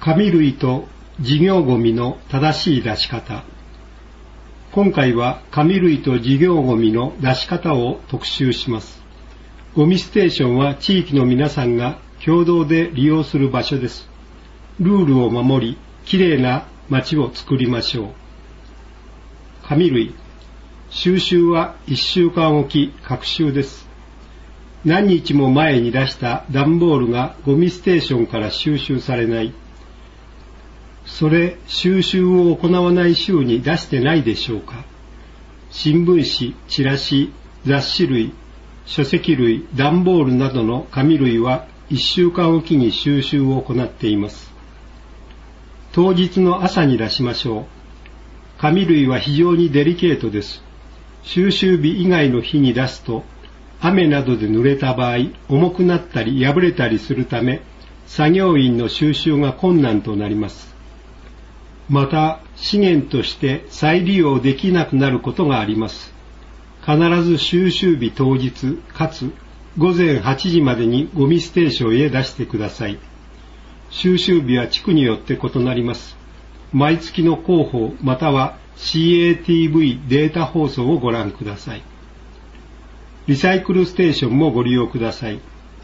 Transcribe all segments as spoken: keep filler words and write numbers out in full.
紙類と事業ゴミの正しい出し方。今回は紙類と事業ゴミの出し方を特集します。ゴミステーションは地域の皆さんが共同で利用する場所です。ルールを守り、きれいな街を作りましょう。紙類。収集はいっしゅうかんおき隔週です。何日も前に出した段ボールがゴミステーションから収集されない。それ、収集を行わない週に出してないでしょうか。新聞紙、チラシ、雑誌類、書籍類、段ボールなどの紙類はいっしゅうかんおきに収集を行っています。当日の朝に出しましょう。紙類は非常にデリケートです。収集日以外の日に出すと、雨などで濡れた場合、重くなったり破れたりするため、作業員の収集が困難となります。また、資源として再利用できなくなることがあります。必ず収集日当日、かつ午前はちじまでにゴミステーションへ出してください。収集日は地区によって異なります。毎月の広報または シーエーティーブイ データ放送をご覧ください。リサイクルステーションもご利用ください。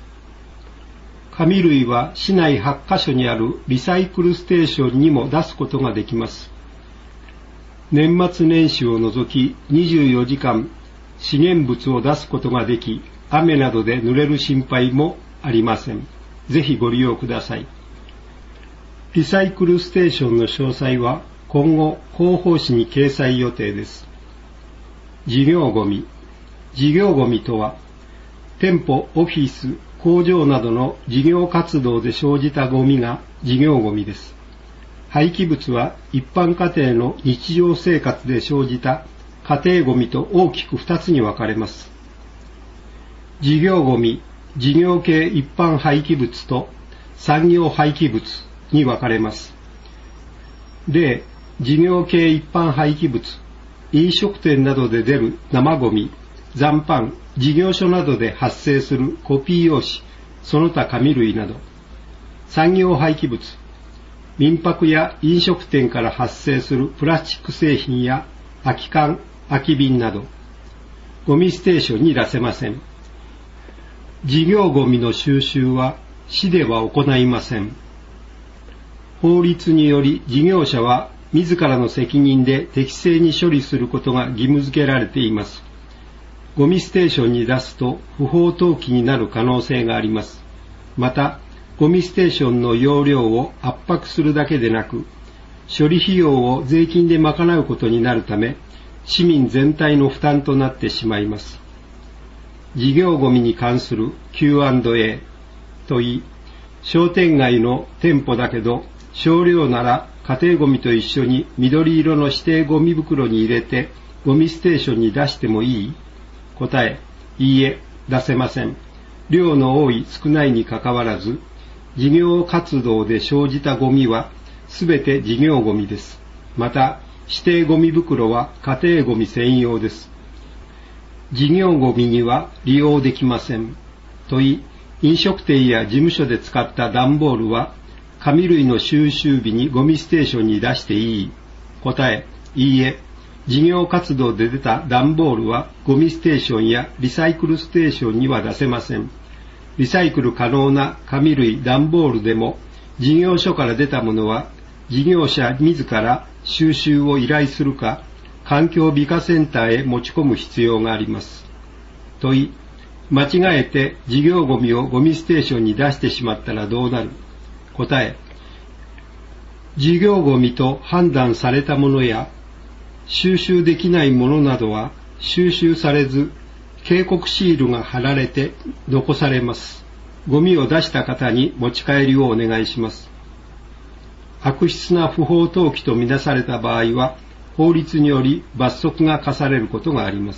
紙類は市内はちカ所にあるリサイクルステーションにも出すことができます。年末年始を除きにじゅうよじかん資源物を出すことができ、雨などで濡れる心配もありません。ぜひご利用ください。リサイクルステーションの詳細は今後広報誌に掲載予定です。事業ゴミ。事業ゴミとは、店舗、オフィス、工場などの事業活動で生じたゴミが事業ゴミです。廃棄物は一般家庭の日常生活で生じた家庭ゴミと大きく二つに分かれます。事業ゴミ、事業系一般廃棄物と産業廃棄物に分かれます。例、事業系一般廃棄物、飲食店などで出る生ゴミ、残飯、事業所などで発生するコピー用紙、その他紙類など。産業廃棄物、民泊や飲食店から発生するプラスチック製品や空き缶、空き瓶など。ゴミステーションに出せません。事業ゴミの収集は市では行いません。法律により事業者は自らの責任で適正に処理することが義務付けられています。ゴミステーションに出すと不法投棄になる可能性があります。また、ゴミステーションの容量を圧迫するだけでなく、処理費用を税金で賄うことになるため、市民全体の負担となってしまいます。事業ゴミに関する キューアンドエー といい、商店街の店舗だけど、少量なら家庭ゴミと一緒に緑色の指定ゴミ袋に入れてゴミステーションに出してもいい？答え、いいえ、出せません。量の多い少ないにかかわらず、事業活動で生じたゴミはすべて事業ゴミです。また、指定ゴミ袋は家庭ゴミ専用です。事業ゴミには利用できません。とい、飲食店や事務所で使った段ボールは紙類の収集日にゴミステーションに出していい？答え、いいえ。事業活動で出た段ボールはゴミステーションやリサイクルステーションには出せません。リサイクル可能な紙類、段ボールでも事業所から出たものは事業者自ら収集を依頼するか環境美化センターへ持ち込む必要があります。問い、間違えて事業ゴミをゴミステーションに出してしまったらどうなる？答え、事業ゴミと判断されたものや収集できないものなどは収集されず警告シールが貼られて残されます。ゴミを出した方に持ち帰りをお願いします。悪質な不法投棄とみなされた場合は法律により罰則が課されることがあります。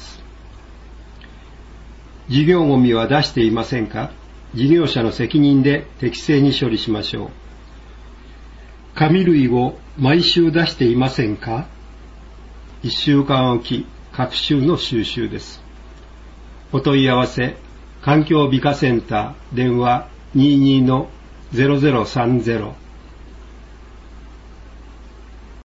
事業ゴミは出していませんか？事業者の責任で適正に処理しましょう。紙類を毎週出していませんか？いっしゅうかんおき、各週の収集です。お問い合わせ、環境美化センター、電話 にじゅうにのゼロゼロさんゼロ